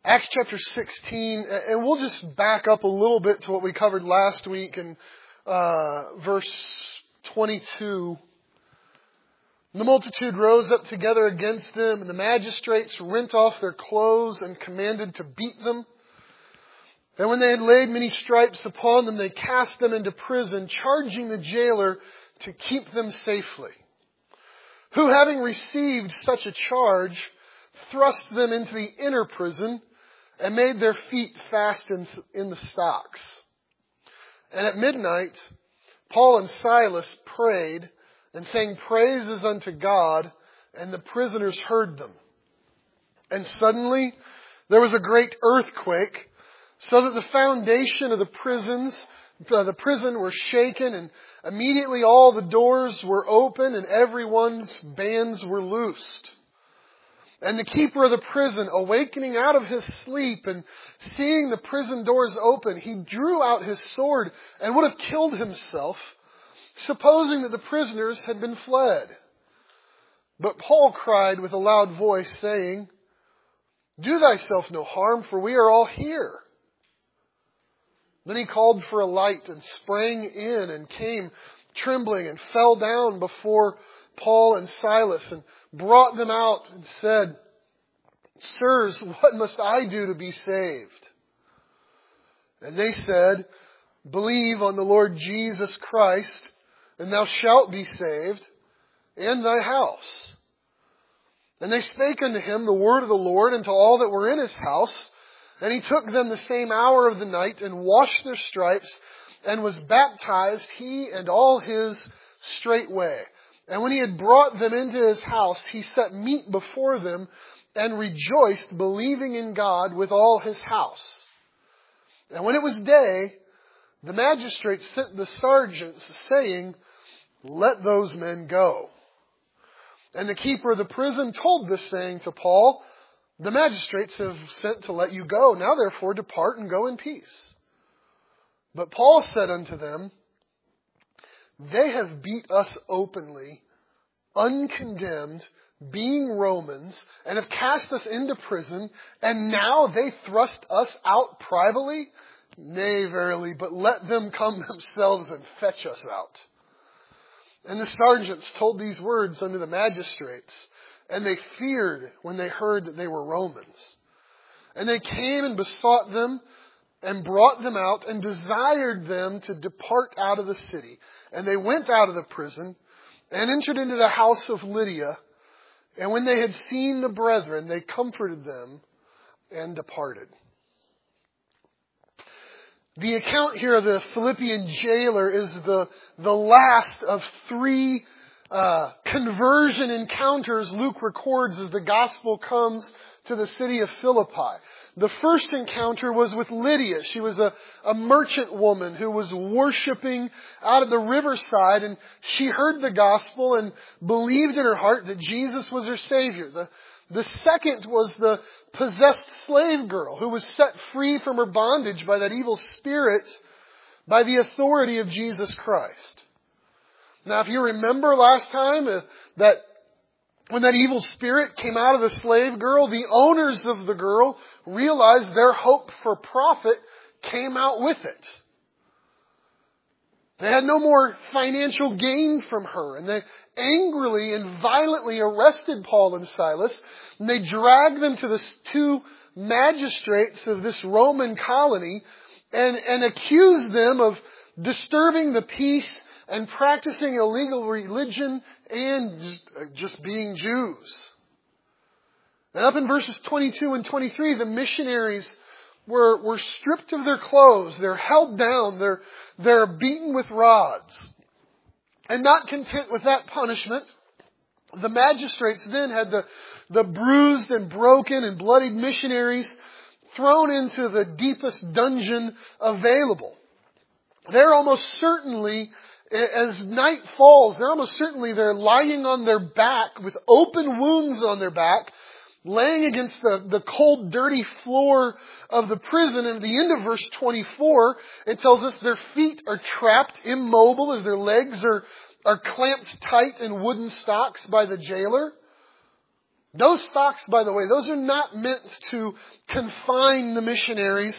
Acts chapter 16, and we'll just back up a little bit to what we covered last week in verse 22. The multitude rose up together against them, and the magistrates rent off their clothes and commanded to beat them. And when they had laid many stripes upon them, they cast them into prison, charging the jailer to keep them safely. Who, having received such a charge, thrust them into the inner prison, and made their feet fast in the stocks. And at midnight, Paul and Silas prayed and sang praises unto God, and the prisoners heard them. And suddenly there was a great earthquake, so that the foundation of the prison were shaken, and immediately all the doors were open, and everyone's bands were loosed. And the keeper of the prison, awakening out of his sleep and seeing the prison doors open, he drew out his sword and would have killed himself, supposing that the prisoners had been fled. But Paul cried with a loud voice, saying, "Do thyself no harm, for we are all here." Then he called for a light and sprang in and came trembling and fell down before Paul and Silas and brought them out and said, "Sirs, what must I do to be saved?" And they said, "Believe on the Lord Jesus Christ, and thou shalt be saved, and thy house." And they spake unto him the word of the Lord and to all that were in his house. And he took them the same hour of the night and washed their stripes and was baptized, he and all his straightway. And when he had brought them into his house, he set meat before them and rejoiced, believing in God with all his house. And when it was day, the magistrates sent the sergeants, saying, "Let those men go." And the keeper of the prison told this saying to Paul, "The magistrates have sent to let you go. Now therefore depart and go in peace." But Paul said unto them, "They have beat us openly, uncondemned, being Romans, and have cast us into prison, and now they thrust us out privately? Nay, verily, but let them come themselves and fetch us out." And the sergeants told these words unto the magistrates, and they feared when they heard that they were Romans. And they came and besought them and brought them out and desired them to depart out of the city. And they went out of the prison and entered into the house of Lydia. And when they had seen the brethren, they comforted them and departed. The account here of the Philippian jailer is the last of three conversion encounters Luke records as the gospel comes to the city of Philippi. The first encounter was with Lydia. She was a merchant woman who was worshiping out at the riverside, and she heard the gospel and believed in her heart that Jesus was her Savior. The second was the possessed slave girl who was set free from her bondage by that evil spirit by the authority of Jesus Christ. Now, if you remember last time that when that evil spirit came out of the slave girl, the owners of the girl realized their hope for profit came out with it. They had no more financial gain from her, and they angrily and violently arrested Paul and Silas, and they dragged them to the two magistrates of this Roman colony and accused them of disturbing the peace and practicing illegal religion and just being Jews. And up in verses 22 and 23, the missionaries were stripped of their clothes. They're held down. They're beaten with rods. And not content with that punishment, the magistrates then had the bruised and broken and bloodied missionaries thrown into the deepest dungeon available. They're almost certainly, as night falls, they're lying on their back with open wounds on their back, laying against the cold, dirty floor of the prison. And at the end of verse 24, it tells us their feet are trapped immobile as their legs are clamped tight in wooden stocks by the jailer. Those stocks, by the way, those are not meant to confine the missionaries.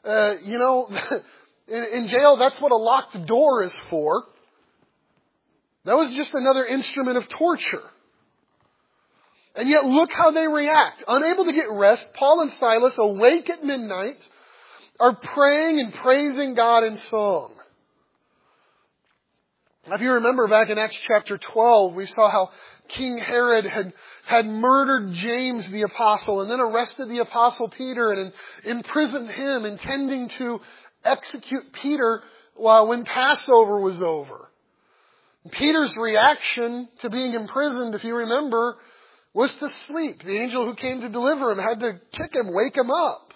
In jail, that's what a locked door is for. That was just another instrument of torture. And yet look how they react. Unable to get rest, Paul and Silas, awake at midnight, are praying and praising God in song. If you remember back in Acts chapter 12, we saw how King Herod had murdered James the apostle and then arrested the apostle Peter and imprisoned him, intending to execute Peter when Passover was over. Peter's reaction to being imprisoned, if you remember, was to sleep. The angel who came to deliver him had to kick him, wake him up.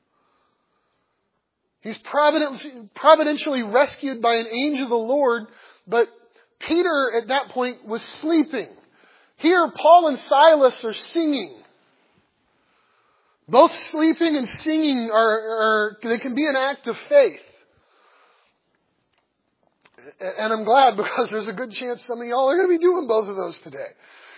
He's providentially rescued by an angel of the Lord, but Peter at that point was sleeping. Here, Paul and Silas are singing. Both sleeping and singing they can be an act of faith. And I'm glad, because there's a good chance some of y'all are going to be doing both of those today.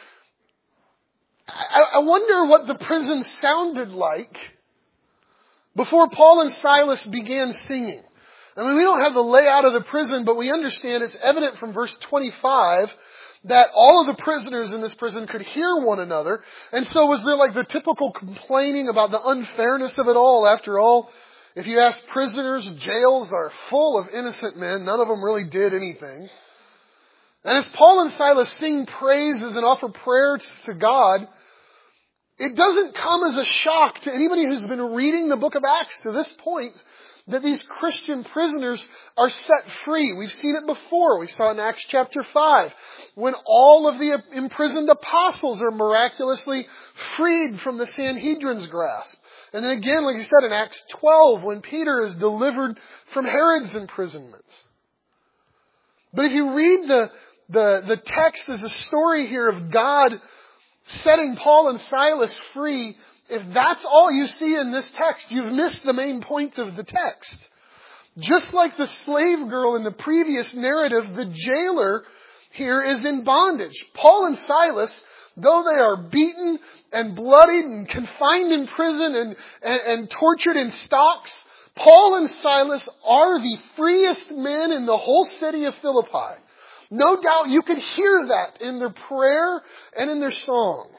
I wonder what the prison sounded like before Paul and Silas began singing. I mean, we don't have the layout of the prison, but we understand it's evident from verse 25 that all of the prisoners in this prison could hear one another. And so was there like the typical complaining about the unfairness of it all? After all, if you ask prisoners, jails are full of innocent men. None of them really did anything. And as Paul and Silas sing praises and offer prayers to God, it doesn't come as a shock to anybody who's been reading the book of Acts to this point that these Christian prisoners are set free. We've seen it before. We saw it in Acts chapter 5 when all of the imprisoned apostles are miraculously freed from the Sanhedrin's grasp. And then again, like you said, in Acts 12 when Peter is delivered from Herod's imprisonments. But if you read the text as a story here of God setting Paul and Silas free, if that's all you see in this text, you've missed the main point of the text. Just like the slave girl in the previous narrative, the jailer here is in bondage. Paul and Silas, though they are beaten and bloodied and confined in prison and tortured in stocks, Paul and Silas are the freest men in the whole city of Philippi. No doubt you could hear that in their prayer and in their songs.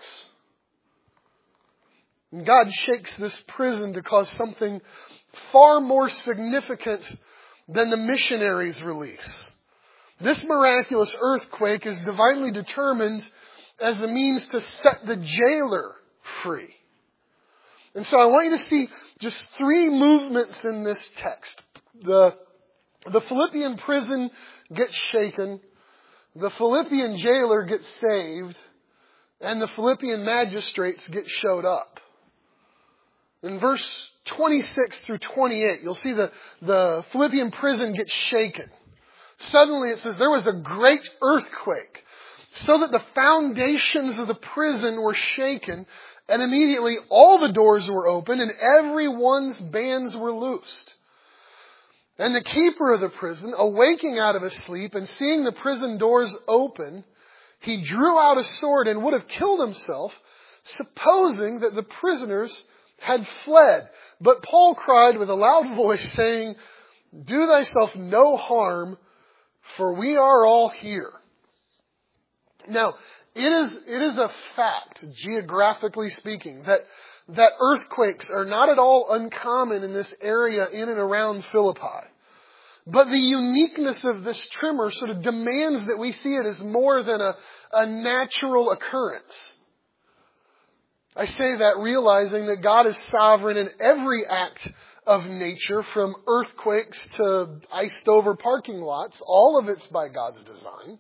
And God shakes this prison to cause something far more significant than the missionaries' release. This miraculous earthquake is divinely determined as the means to set the jailer free. And so I want you to see just three movements in this text. The Philippian prison gets shaken, the Philippian jailer gets saved, and the Philippian magistrates get showed up. In verse 26 through 28, you'll see the Philippian prison gets shaken. Suddenly it says there was a great earthquake, so that the foundations of the prison were shaken, and immediately all the doors were opened, and everyone's bands were loosed. And the keeper of the prison, awaking out of his sleep and seeing the prison doors open, he drew out a sword and would have killed himself, supposing that the prisoners had fled. But Paul cried with a loud voice, saying, "Do thyself no harm, for we are all here." Now, it is a fact, geographically speaking, that earthquakes are not at all uncommon in this area in and around Philippi. But the uniqueness of this tremor sort of demands that we see it as more than a natural occurrence. I say that realizing that God is sovereign in every act of nature, from earthquakes to iced over parking lots. All of it's by God's design.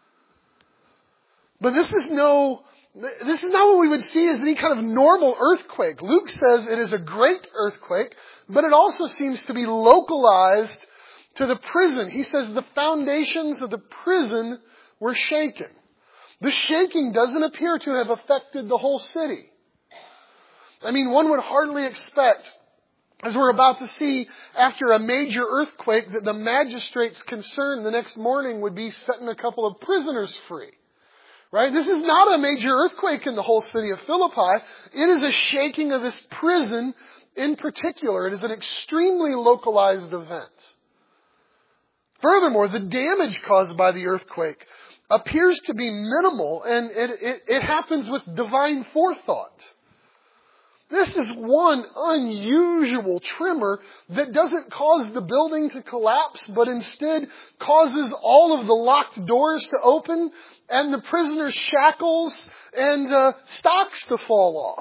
But this is not what we would see as any kind of normal earthquake. Luke says it is a great earthquake, but it also seems to be localized to the prison. He says the foundations of the prison were shaken. The shaking doesn't appear to have affected the whole city. I mean, one would hardly expect, as we're about to see after a major earthquake, that the magistrates concerned the next morning would be setting a couple of prisoners free. Right? This is not a major earthquake in the whole city of Philippi. It is a shaking of this prison in particular. It is an extremely localized event. Furthermore, the damage caused by the earthquake appears to be minimal, and it happens with divine forethought. This is one unusual tremor that doesn't cause the building to collapse, but instead causes all of the locked doors to open and the prisoners' shackles and stocks to fall off.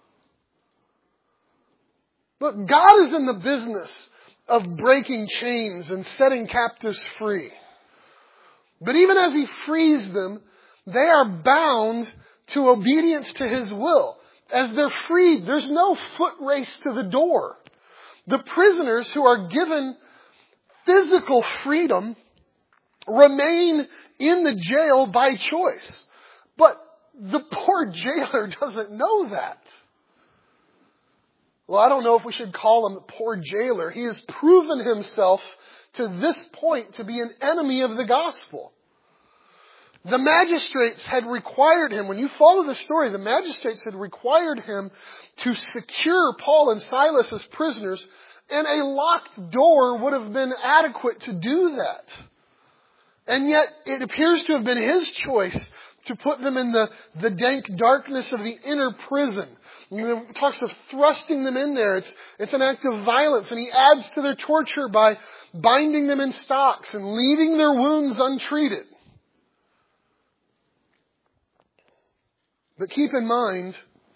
But God is in the business of breaking chains and setting captives free. But even as He frees them, they are bound to obedience to His will. As they're freed, there's no foot race to the door. The prisoners who are given physical freedom remain in the jail by choice. But the poor jailer doesn't know that. Well, I don't know if we should call him the poor jailer. He has proven himself to this point to be an enemy of the gospel. The magistrates had required him, when you follow the story, the magistrates had required him to secure Paul and Silas as prisoners, and a locked door would have been adequate to do that. And yet, it appears to have been his choice to put them in the dank darkness of the inner prison. It talks of thrusting them in there. It's an act of violence, and he adds to their torture by binding them in stocks and leaving their wounds untreated. But keep in mind,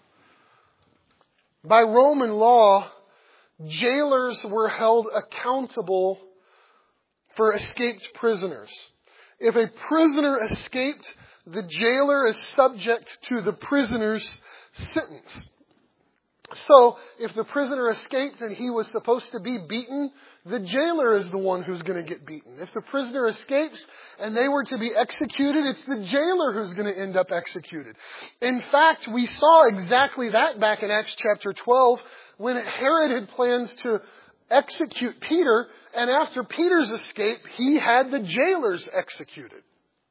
by Roman law, jailers were held accountable for escaped prisoners. If a prisoner escaped, the jailer is subject to the prisoner's sentence. So, if the prisoner escaped and he was supposed to be beaten, the jailer is the one who's going to get beaten. If the prisoner escapes and they were to be executed, it's the jailer who's going to end up executed. In fact, we saw exactly that back in Acts chapter 12 when Herod had plans to execute Peter, and after Peter's escape, he had the jailers executed.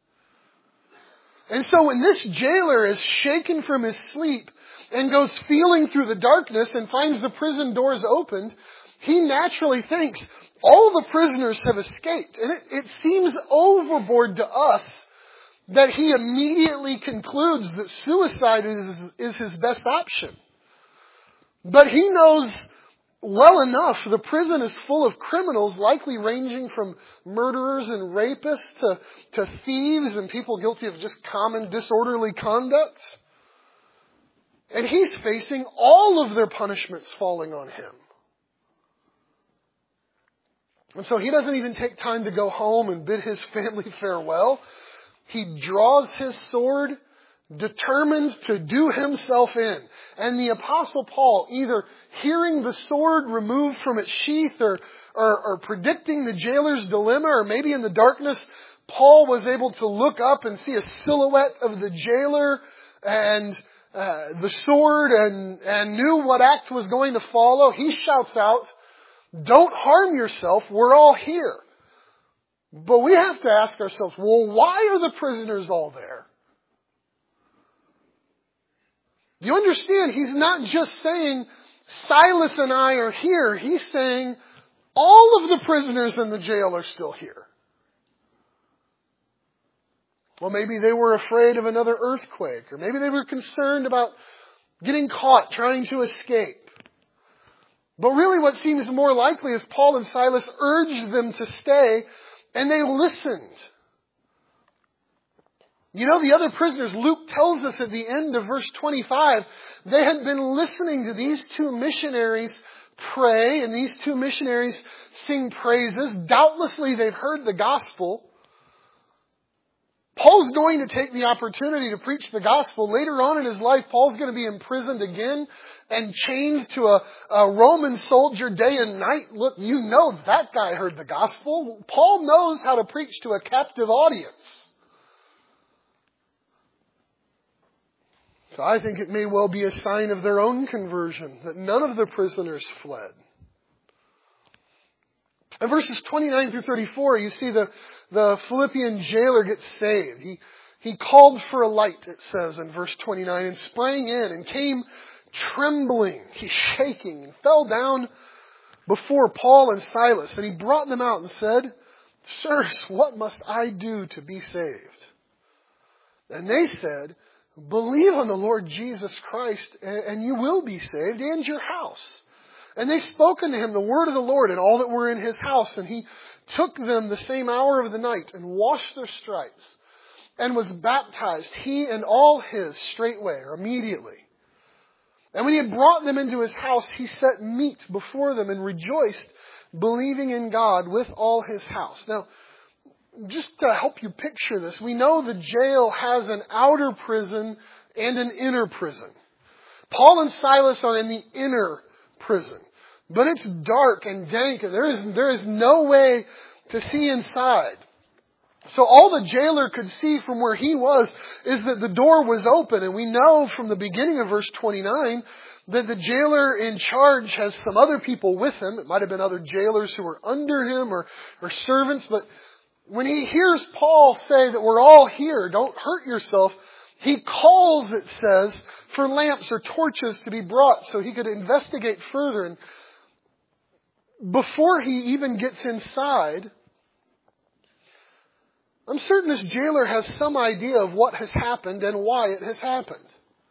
And so when this jailer is shaken from his sleep and goes feeling through the darkness and finds the prison doors opened, he naturally thinks, all the prisoners have escaped. And it seems overboard to us that he immediately concludes that suicide is his best option. But he knows well enough the prison is full of criminals, likely ranging from murderers and rapists to thieves and people guilty of just common disorderly conduct. And he's facing all of their punishments falling on him. And so he doesn't even take time to go home and bid his family farewell. He draws his sword, determined to do himself in. And the Apostle Paul, either hearing the sword removed from its sheath or predicting the jailer's dilemma, or maybe in the darkness, Paul was able to look up and see a silhouette of the jailer and the sword and knew what act was going to follow. He shouts out, "Don't harm yourself, we're all here." But we have to ask ourselves, well, why are the prisoners all there? You understand, he's not just saying, Silas and I are here. He's saying, all of the prisoners in the jail are still here. Well, maybe they were afraid of another earthquake, or maybe they were concerned about getting caught trying to escape. But really what seems more likely is Paul and Silas urged them to stay, and they listened. You know, the other prisoners, Luke tells us at the end of verse 25, they had been listening to these two missionaries pray, and these two missionaries sing praises. Doubtlessly they've heard the gospel. Paul's going to take the opportunity to preach the gospel. Later on in his life, Paul's going to be imprisoned again and chained to a Roman soldier day and night. Look, you know that guy heard the gospel. Paul knows how to preach to a captive audience. So I think it may well be a sign of their own conversion that none of the prisoners fled. In verses 29 through 34, you see the Philippian jailer gets saved. he called for a light, it says in verse 29, and sprang in and came trembling, he's shaking, and fell down before Paul and Silas. And he brought them out and said, Sirs, what must I do to be saved? And they said, Believe on the Lord Jesus Christ, and you will be saved, and your house. And they spoke unto him the word of the Lord, and all that were in his house. And he took them the same hour of the night, and washed their stripes, and was baptized, he and all his, straightway, or immediately. And when he had brought them into his house, he set meat before them, and rejoiced, believing in God with all his house. Now, just to help you picture this, we know the jail has an outer prison and an inner prison. Paul and Silas are in the inner prison, but it's dark and dank, and there is no way to see inside. So all the jailer could see from where he was is that the door was open, and we know from the beginning of verse 29 that the jailer in charge has some other people with him. It might have been other jailers who were under him or servants, but when he hears Paul say that we're all here, don't hurt yourself, he calls, it says, for lamps or torches to be brought so he could investigate further. And before he even gets inside, I'm certain this jailer has some idea of what has happened and why it has happened.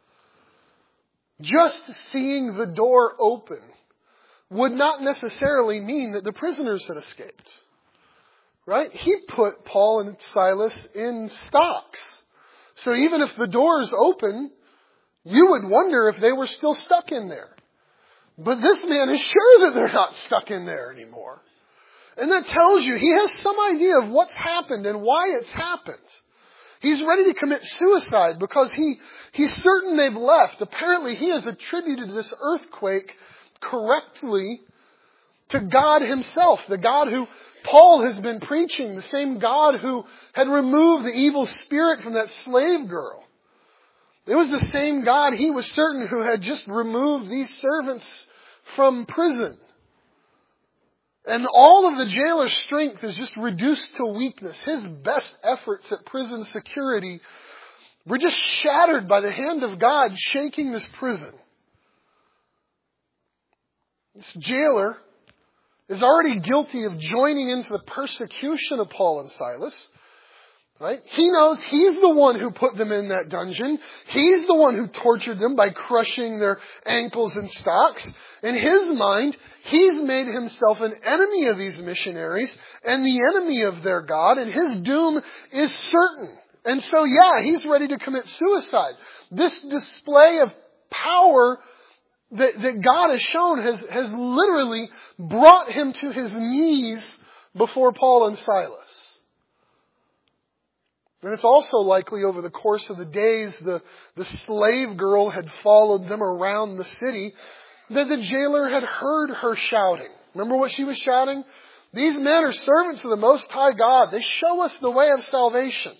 Just seeing the door open would not necessarily mean that the prisoners had escaped. Right? He put Paul and Silas in stocks. So even if the door is open, you would wonder if they were still stuck in there. But this man is sure that they're not stuck in there anymore. And that tells you he has some idea of what's happened and why it's happened. He's ready to commit suicide because he's certain they've left. Apparently he has attributed this earthquake correctly to God himself, the God who Paul has been preaching, the same God who had removed the evil spirit from that slave girl. It was the same God, he was certain, who had just removed these servants from prison. And all of the jailer's strength is just reduced to weakness. His best efforts at prison security were just shattered by the hand of God shaking this prison. This jailer is already guilty of joining into the persecution of Paul and Silas. Right? He knows he's the one who put them in that dungeon. He's the one who tortured them by crushing their ankles in stocks. In his mind, he's made himself an enemy of these missionaries and the enemy of their God, and his doom is certain. And so, he's ready to commit suicide. This display of power that God has shown has literally brought him to his knees before Paul and Silas. And it's also likely over the course of the days the slave girl had followed them around the city that the jailer had heard her shouting. Remember what she was shouting? These men are servants of the Most High God. They show us the way of salvation.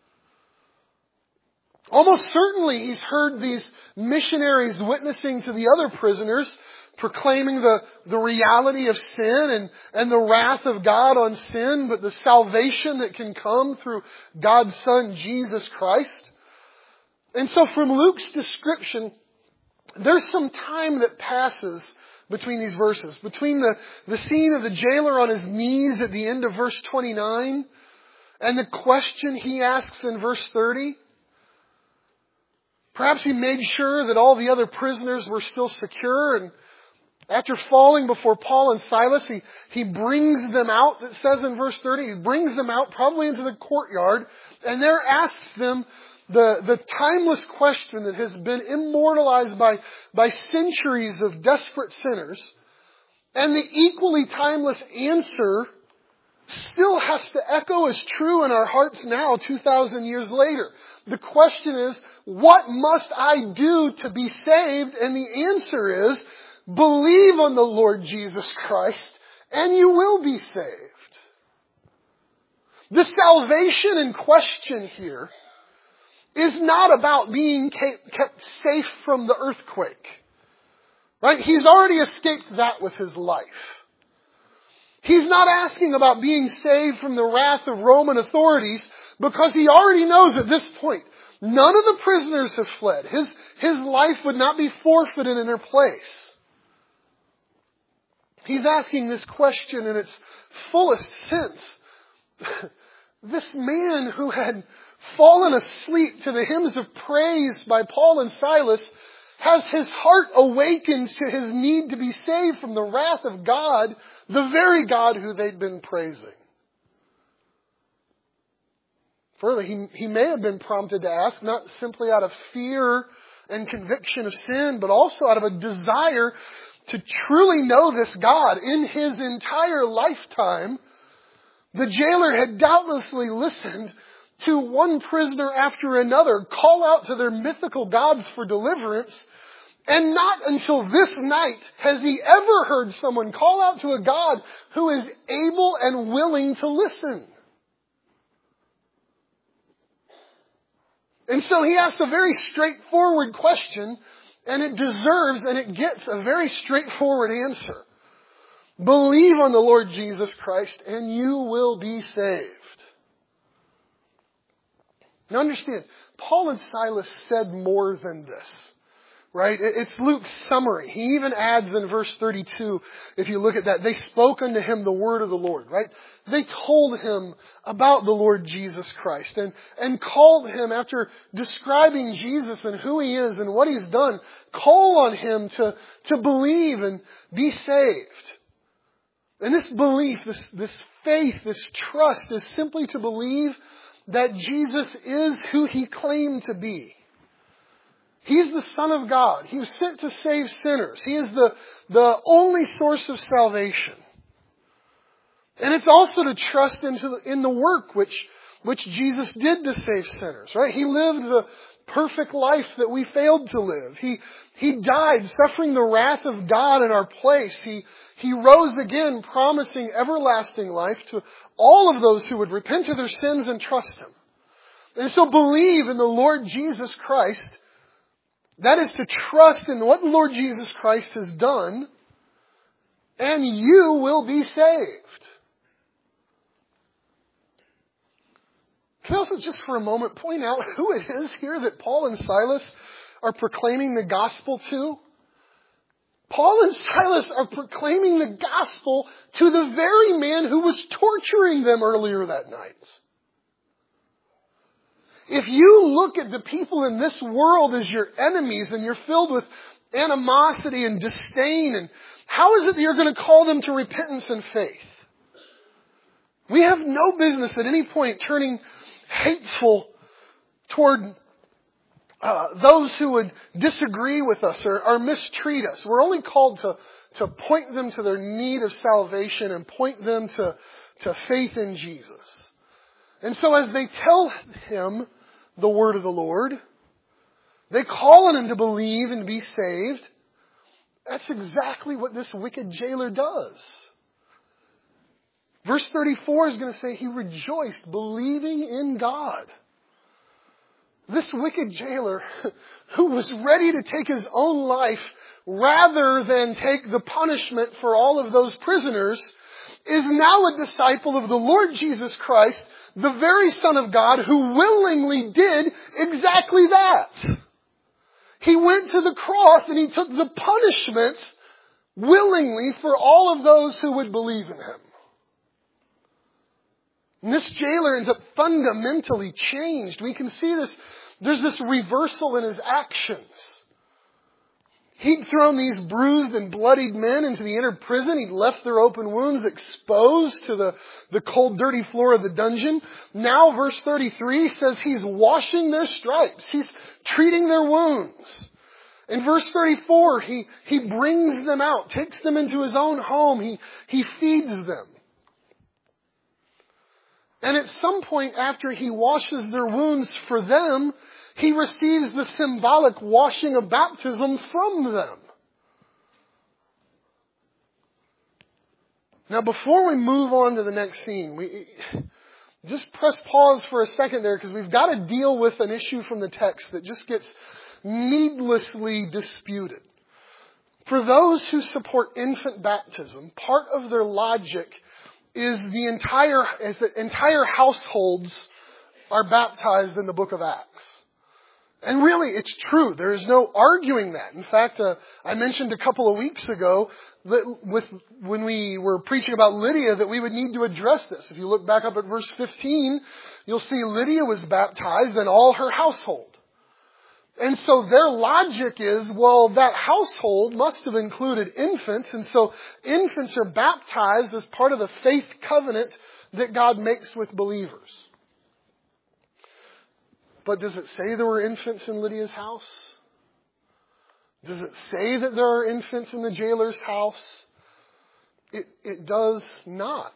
Almost certainly he's heard these missionaries witnessing to the other prisoners, proclaiming the reality of sin and the wrath of God on sin, but the salvation that can come through God's Son, Jesus Christ. And so from Luke's description, there's some time that passes between these verses. Between the scene of the jailer on his knees at the end of verse 29 and the question he asks in verse 30. Perhaps he made sure that all the other prisoners were still secure, and after falling before Paul and Silas, he brings them out, it says in verse 30, he brings them out probably into the courtyard, and there asks them the timeless question that has been immortalized by centuries of desperate sinners, and the equally timeless answer still has to echo as true in our hearts now, 2,000 years later. The question is, what must I do to be saved? And the answer is, believe on the Lord Jesus Christ, and you will be saved. The salvation in question here is not about being kept safe from the earthquake. Right? He's already escaped that with his life. He's not asking about being saved from the wrath of Roman authorities, Because he already knows at this point, none of the prisoners have fled. His life would not be forfeited in their place. He's asking this question in its fullest sense. This man who had fallen asleep to the hymns of praise by Paul and Silas has his heart awakened to his need to be saved from the wrath of God, the very God who they'd been praising. Further, he may have been prompted to ask, not simply out of fear and conviction of sin, but also out of a desire to truly know this God. In his entire lifetime, the jailer had doubtlessly listened to one prisoner after another call out to their mythical gods for deliverance, and not until this night has he ever heard someone call out to a God who is able and willing to listen. And so he asked a very straightforward question, and it deserves and it gets a very straightforward answer. Believe on the Lord Jesus Christ and you will be saved. Now understand, Paul and Silas said more than this. Right? It's Luke's summary. He even adds in verse 32, if you look at that, they spoke unto him the word of the Lord, right? They told him about the Lord Jesus Christ and called him, after describing Jesus and who he is and what he's done, call on him to believe and be saved. And this belief, this faith, this trust is simply to believe that Jesus is who he claimed to be. He's the Son of God. He was sent to save sinners. He is the only source of salvation. And it's also to trust in the work which Jesus did to save sinners, right? He lived the perfect life that we failed to live. He died suffering the wrath of God in our place. He rose again promising everlasting life to all of those who would repent of their sins and trust Him. And so believe in the Lord Jesus Christ. That is to trust in what the Lord Jesus Christ has done, and you will be saved. Can I also just for a moment point out who it is here that Paul and Silas are proclaiming the gospel to? Paul and Silas are proclaiming the gospel to the very man who was torturing them earlier that night. If you look at the people in this world as your enemies and you're filled with animosity and disdain, and how is it that you're going to call them to repentance and faith? We have no business at any point turning hateful toward those who would disagree with us or mistreat us. We're only called to point them to their need of salvation and point them to faith in Jesus. And so as they tell him the word of the Lord, they call on him to believe and be saved. That's exactly what this wicked jailer does. Verse 34 is going to say he rejoiced, believing in God. This wicked jailer, who was ready to take his own life rather than take the punishment for all of those prisoners, is now a disciple of the Lord Jesus Christ, the very Son of God, who willingly did exactly that. He went to the cross and he took the punishment willingly for all of those who would believe in him. And this jailer ends up fundamentally changed. We can see this. There's this reversal in his actions. He'd thrown these bruised and bloodied men into the inner prison. He'd left their open wounds exposed to the cold, dirty floor of the dungeon. Now, verse 33 says he's washing their stripes. He's treating their wounds. In verse 34, he brings them out, takes them into his own home. He feeds them. And at some point after he washes their wounds for them, he receives the symbolic washing of baptism from them. Now, before we move on to the next scene, we just press pause for a second there, because we've got to deal with an issue from the text that just gets needlessly disputed. For those who support infant baptism, part of their logic is the entire households are baptized in the book of Acts. And really, it's true. There is no arguing that. In fact, I mentioned a couple of weeks ago that when we were preaching about Lydia that we would need to address this. If you look back up at verse 15, you'll see Lydia was baptized and all her household. And so their logic is, well, that household must have included infants, and so infants are baptized as part of the faith covenant that God makes with believers. But does it say there were infants in Lydia's house? Does it say that there are infants in the jailer's house? It does not.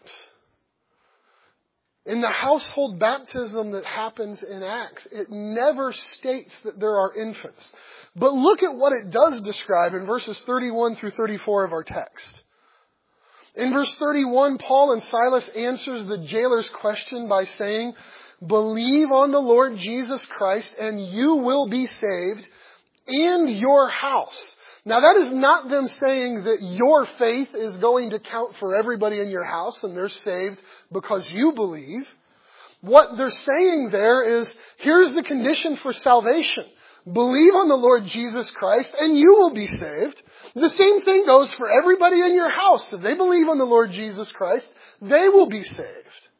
In the household baptism that happens in Acts, it never states that there are infants. But look at what it does describe in verses 31 through 34 of our text. In verse 31, Paul and Silas answers the jailer's question by saying, "Believe on the Lord Jesus Christ and you will be saved and your house." Now that is not them saying that your faith is going to count for everybody in your house and they're saved because you believe. What they're saying there is, here's the condition for salvation. Believe on the Lord Jesus Christ and you will be saved. The same thing goes for everybody in your house. If they believe on the Lord Jesus Christ, they will be saved.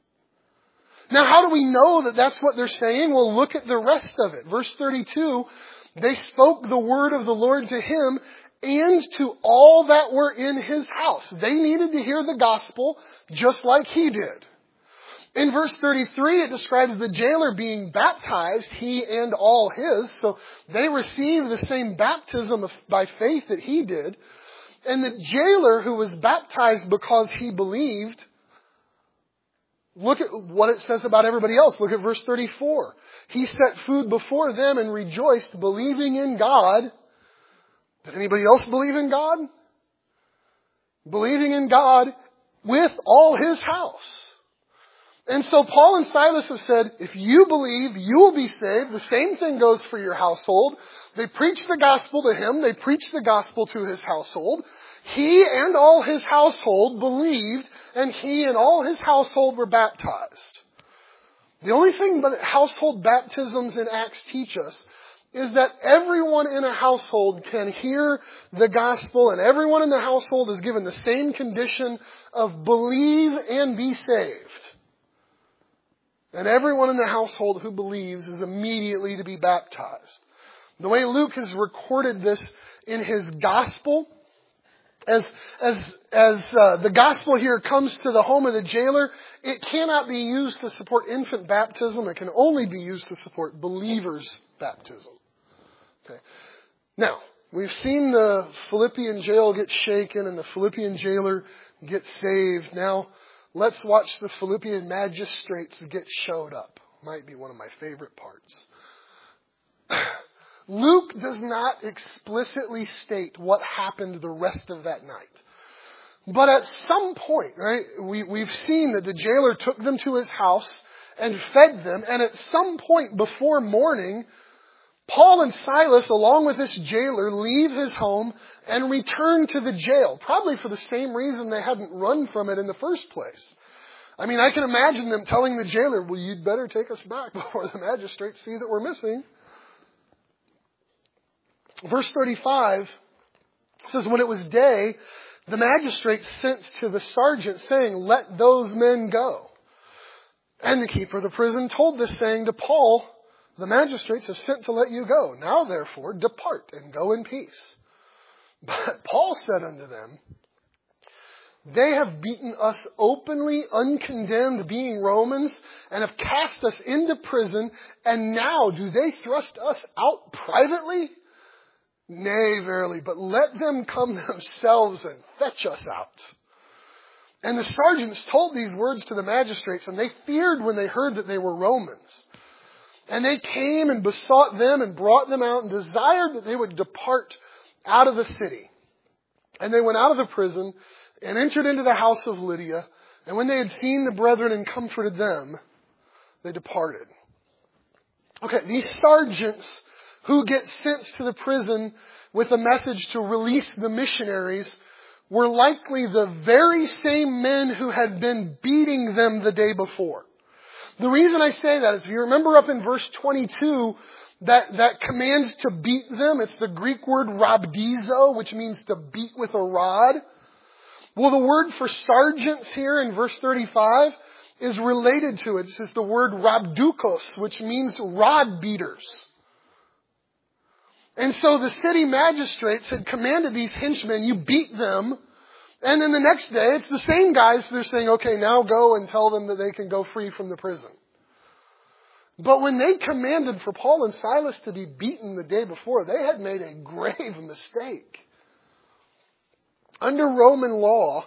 Now, how do we know that that's what they're saying? Well, look at the rest of it. Verse 32, they spoke the word of the Lord to him and to all that were in his house. They needed to hear the gospel just like he did. In verse 33, it describes the jailer being baptized, he and all his. So they received the same baptism by faith that he did. And the jailer who was baptized because he believed, look at what it says about everybody else. Look at verse 34. He set food before them and rejoiced, believing in God. Did anybody else believe in God? Believing in God with all his house. And so Paul and Silas have said, if you believe, you will be saved. The same thing goes for your household. They preached the gospel to him. They preached the gospel to his household. He and all his household believed, and he and all his household were baptized. The only thing that household baptisms in Acts teach us is that everyone in a household can hear the gospel, and everyone in the household is given the same condition of believe and be saved. And everyone in the household who believes is immediately to be baptized. The way Luke has recorded this in his gospel, as the gospel here comes to the home of the jailer, it cannot be used to support infant baptism. It can only be used to support believers' baptism. Okay. Now, we've seen the Philippian jail get shaken and the Philippian jailer get saved. Now, let's watch the Philippian magistrates get showed up. Might be one of my favorite parts. Luke does not explicitly state what happened the rest of that night. But at some point, right, we've seen that the jailer took them to his house and fed them. And at some point before morning, Paul and Silas, along with this jailer, leave his home and return to the jail. Probably for the same reason they hadn't run from it in the first place. I mean, I can imagine them telling the jailer, well, you'd better take us back before the magistrates see that we're missing. Verse 35 says, when it was day, the magistrates sent to the sergeant saying, let those men go. And the keeper of the prison told this saying to Paul, the magistrates have sent to let you go. Now, therefore, depart and go in peace. But Paul said unto them, they have beaten us openly, uncondemned, being Romans, and have cast us into prison, and now do they thrust us out privately? Nay, verily, but let them come themselves and fetch us out. And the sergeants told these words to the magistrates, and they feared when they heard that they were Romans. And they came and besought them and brought them out and desired that they would depart out of the city. And they went out of the prison and entered into the house of Lydia. And when they had seen the brethren and comforted them, they departed. Okay, these sergeants who get sent to the prison with a message to release the missionaries were likely the very same men who had been beating them the day before. The reason I say that is if you remember up in verse 22, that commands to beat them, it's the Greek word rabdizo, which means to beat with a rod. Well, the word for sergeants here in verse 35 is related to it. It's the word rabdukos, which means rod beaters. And so the city magistrates had commanded these henchmen, you beat them. And then the next day, it's the same guys. They're saying, okay, now go and tell them that they can go free from the prison. But when they commanded for Paul and Silas to be beaten the day before, they had made a grave mistake. Under Roman law,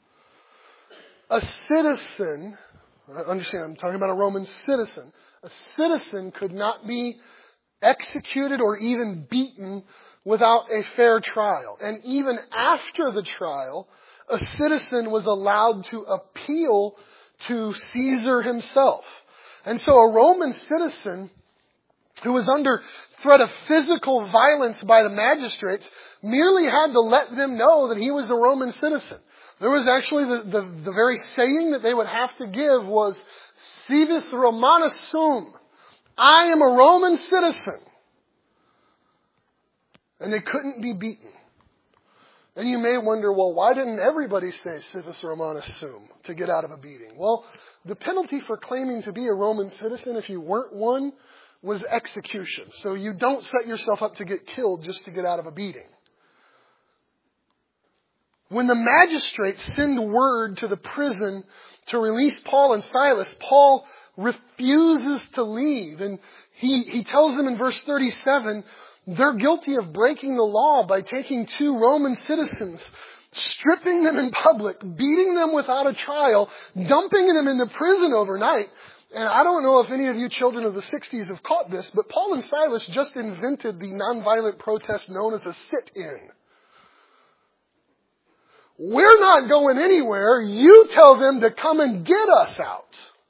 a citizen, understand, I'm talking about a Roman citizen, a citizen could not be executed or even beaten without a fair trial. And even after the trial, a citizen was allowed to appeal to Caesar himself. And so a Roman citizen who was under threat of physical violence by the magistrates merely had to let them know that he was a Roman citizen. There was actually the very saying that they would have to give was, civis Romanus sum. I am a Roman citizen. And they couldn't be beaten. And you may wonder, well, why didn't everybody say civis Romanus sum to get out of a beating? Well, the penalty for claiming to be a Roman citizen, if you weren't one, was execution. So you don't set yourself up to get killed just to get out of a beating. When the magistrates send word to the prison to release Paul and Silas, Paul refuses to leave. And he tells them in verse 37, they're guilty of breaking the law by taking two Roman citizens, stripping them in public, beating them without a trial, dumping them into prison overnight. And I don't know if any of you children of the 60s have caught this, but Paul and Silas just invented the nonviolent protest known as a sit-in. We're not going anywhere. You tell them to come and get us out.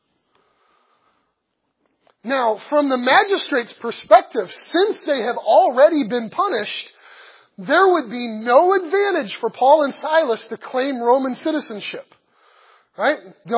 Now, from the magistrate's perspective, since they have already been punished, there would be no advantage for Paul and Silas to claim Roman citizenship. Right?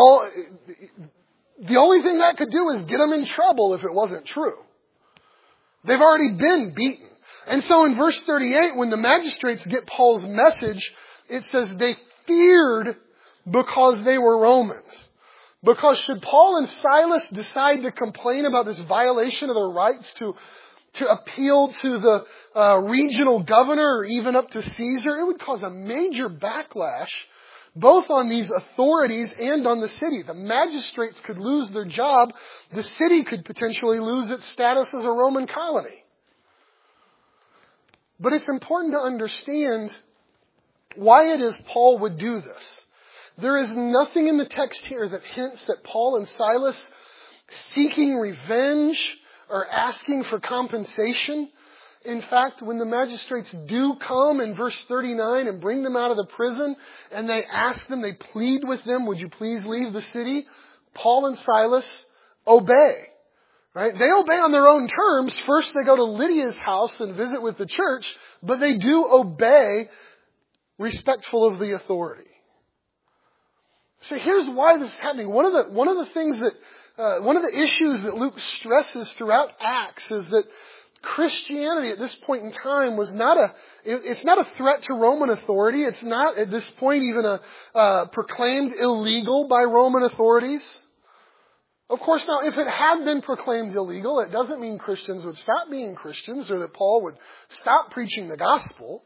The only thing that could do is get them in trouble if it wasn't true. They've already been beaten. And so in verse 38, when the magistrates get Paul's message, it says they feared because they were Romans. Because should Paul and Silas decide to complain about this violation of their rights to appeal to the regional governor or even up to Caesar, it would cause a major backlash both on these authorities and on the city. The magistrates could lose their job. The city could potentially lose its status as a Roman colony. But it's important to understand why it is Paul would do this. There is nothing in the text here that hints that Paul and Silas seeking revenge or asking for compensation. In fact, when the magistrates do come in verse 39 and bring them out of the prison and they ask them, they plead with them, would you please leave the city? Paul and Silas obey. Right? They obey on their own terms. First they go to Lydia's house and visit with the church, but they do obey respectful of the authority. So here's why this is happening. One of the things that one of the issues that Luke stresses throughout Acts is that Christianity at this point in time was it's not a threat to Roman authority. It's not at this point even proclaimed illegal by Roman authorities. Of course, now if it had been proclaimed illegal, it doesn't mean Christians would stop being Christians or that Paul would stop preaching the gospel.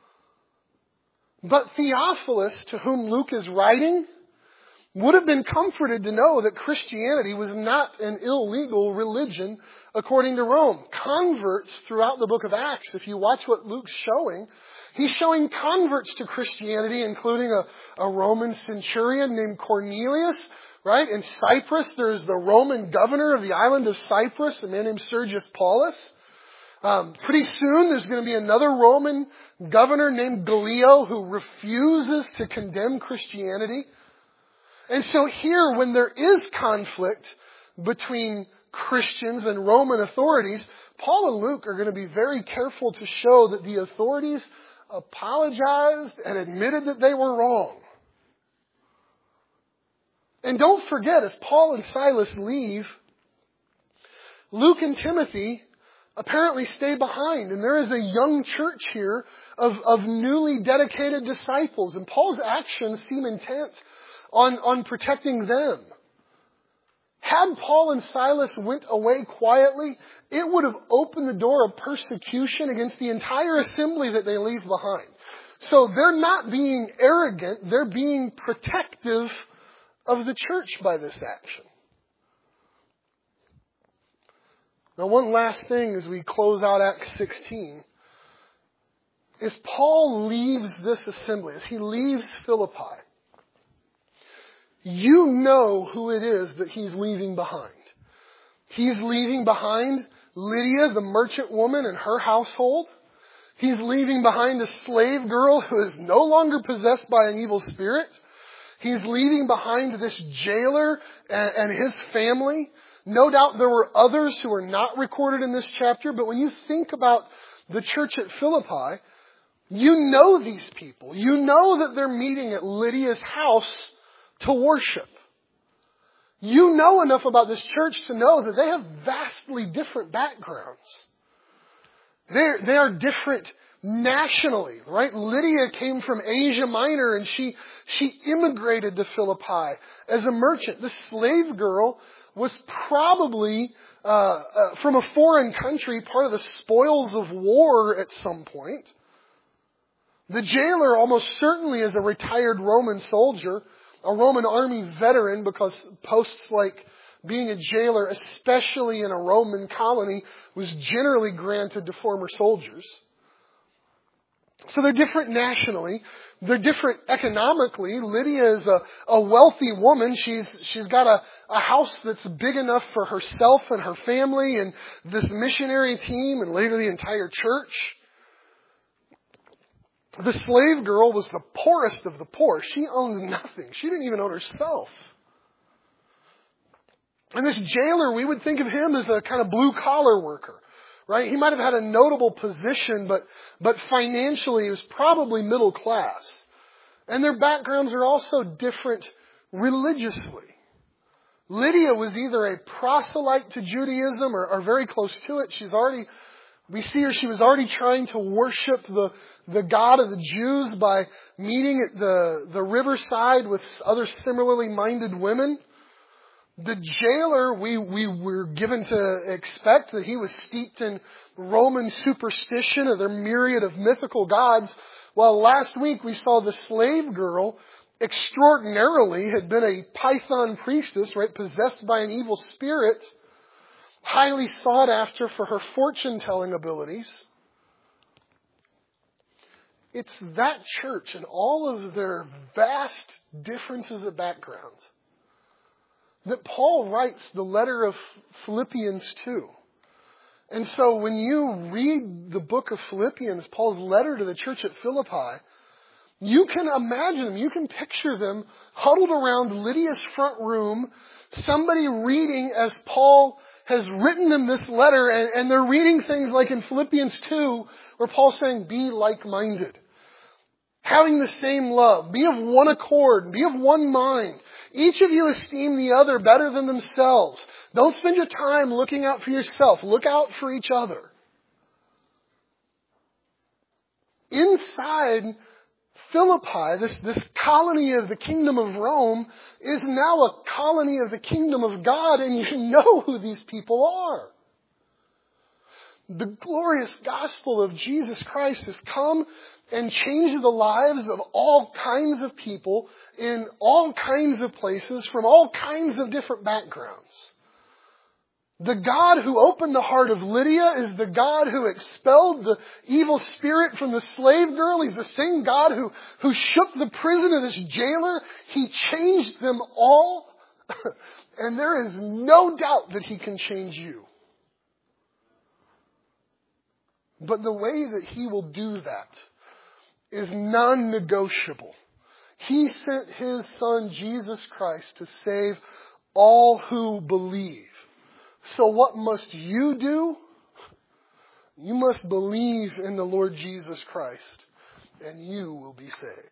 But Theophilus, to whom Luke is writing, would have been comforted to know that Christianity was not an illegal religion according to Rome. Converts throughout the book of Acts, if you watch what Luke's showing, he's showing converts to Christianity, including a Roman centurion named Cornelius, right? In Cyprus, there's the Roman governor of the island of Cyprus, a man named Sergius Paulus. Pretty soon, there's going to be another Roman governor named Gallio who refuses to condemn Christianity. And so here, when there is conflict between Christians and Roman authorities, Paul and Luke are going to be very careful to show that the authorities apologized and admitted that they were wrong. And don't forget, as Paul and Silas leave, Luke and Timothy apparently stay behind. And there is a young church here of newly dedicated disciples. And Paul's actions seem intent on protecting them. Had Paul and Silas went away quietly, it would have opened the door of persecution against the entire assembly that they leave behind. So they're not being arrogant, they're being protective of the church by this action. Now, one last thing as we close out Acts 16 is Paul leaves this assembly, as he leaves Philippi. You know who it is that he's leaving behind. He's leaving behind Lydia, the merchant woman, and her household. He's leaving behind a slave girl who is no longer possessed by an evil spirit. He's leaving behind this jailer and his family. No doubt there were others who are not recorded in this chapter, but when you think about the church at Philippi, you know these people. You know that they're meeting at Lydia's house to worship. You know enough about this church to know that they have vastly different backgrounds. They are different nationally, right? Lydia came from Asia Minor and she immigrated to Philippi as a merchant. The slave girl was probably from a foreign country, part of the spoils of war at some point. The jailer almost certainly is a retired Roman soldier, a Roman army veteran, because posts like being a jailer, especially in a Roman colony, was generally granted to former soldiers. So they're different nationally. They're different economically. Lydia is a wealthy woman. She's got a house that's big enough for herself and her family and this missionary team and later the entire church. The slave girl was the poorest of the poor. She owns nothing. She didn't even own herself. And this jailer, we would think of him as a kind of blue-collar worker, right? He might have had a notable position, but financially he was probably middle class. And their backgrounds are also different religiously. Lydia was either a proselyte to Judaism or very close to it. We see her, she was already trying to worship the God of the Jews by meeting at the riverside with other similarly minded women. The jailer, we were given to expect that he was steeped in Roman superstition of their myriad of mythical gods. While last week we saw the slave girl extraordinarily had been a python priestess, right, possessed by an evil spirit, highly sought after for her fortune-telling abilities. It's that church and all of their vast differences of background that Paul writes the letter of Philippians to. And so when you read the book of Philippians, Paul's letter to the church at Philippi, you can imagine them, you can picture them huddled around Lydia's front room, somebody reading as Paul has written them this letter, and they're reading things like in Philippians 2, where Paul's saying, be like-minded. Having the same love. Be of one accord. Be of one mind. Each of you esteem the other better than themselves. Don't spend your time looking out for yourself. Look out for each other. Inside Philippi, this colony of the kingdom of Rome, is now a colony of the kingdom of God, and you know who these people are. The glorious gospel of Jesus Christ has come and changed the lives of all kinds of people in all kinds of places from all kinds of different backgrounds. The God who opened the heart of Lydia is the God who expelled the evil spirit from the slave girl. He's the same God who shook the prison of this jailer. He changed them all. And there is no doubt that He can change you. But the way that He will do that is non-negotiable. He sent His Son, Jesus Christ, to save all who believe. So what must you do? You must believe in the Lord Jesus Christ, and you will be saved.